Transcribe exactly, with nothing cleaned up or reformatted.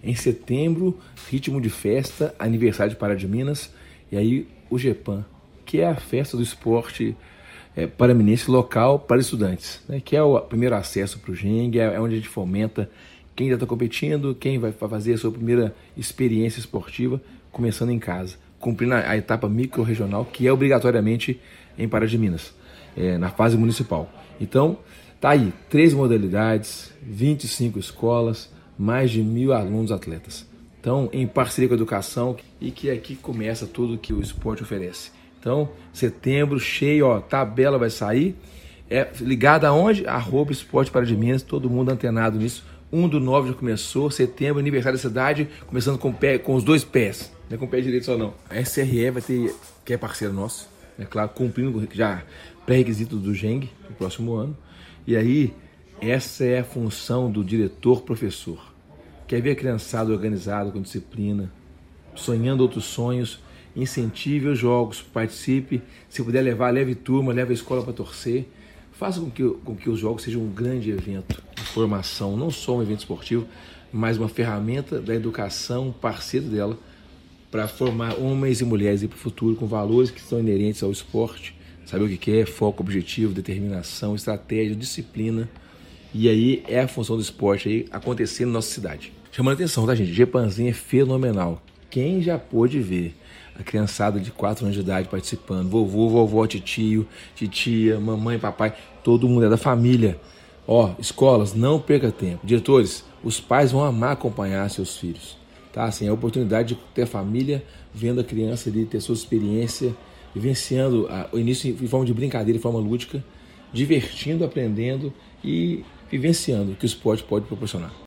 Em setembro, ritmo de festa, aniversário de Pará de Minas, e aí o GEPAN, que é a festa do esporte é, paraminense local para estudantes, né, que é o primeiro acesso para o Geng, é onde a gente fomenta quem já está competindo, quem vai fazer a sua primeira experiência esportiva, começando em casa, cumprindo a, a etapa micro-regional, que é obrigatoriamente em Pará de Minas, é, na fase municipal. Então, tá aí, três modalidades, vinte e cinco escolas, mais de mil alunos atletas. Então, em parceria com a educação, e que aqui começa tudo que o esporte oferece. Então, setembro cheio, ó, tabela vai sair, é ligada aonde? Arroba Esporte Pará de Minas, todo mundo antenado nisso. um do nove já começou, setembro, aniversário da cidade, começando com, pé, com os dois pés, não é com o pé direito só não. A S R E vai ter, que é parceiro nosso, é claro, cumprindo já pré-requisito do Geng no próximo ano. E aí, essa é a função do diretor-professor. Quer ver a criançada organizada, com disciplina, sonhando outros sonhos, incentive os jogos, participe, se puder levar, leve turma, leve a escola para torcer, faça com que, com que os jogos sejam um grande evento de formação, não só um evento esportivo, mas uma ferramenta da educação, parceiro dela, para formar homens e mulheres para o futuro com valores que são inerentes ao esporte, saber o que é, foco, objetivo, determinação, estratégia, disciplina. E aí é a função do esporte aí acontecer na nossa cidade. Chamando a atenção, tá, gente? GEPANzinho é fenomenal. Quem já pôde ver a criançada de quatro anos de idade participando, vovô, vovó, titio, titia, mamãe, papai, todo mundo é da família. Ó, escolas, não perca tempo. Diretores, os pais vão amar acompanhar seus filhos. Tá? Assim, é a oportunidade de ter a família vendo a criança ali, ter sua experiência, vivenciando a, o início em forma de brincadeira, em forma lúdica, divertindo, aprendendo e vivenciando o que o esporte pode proporcionar.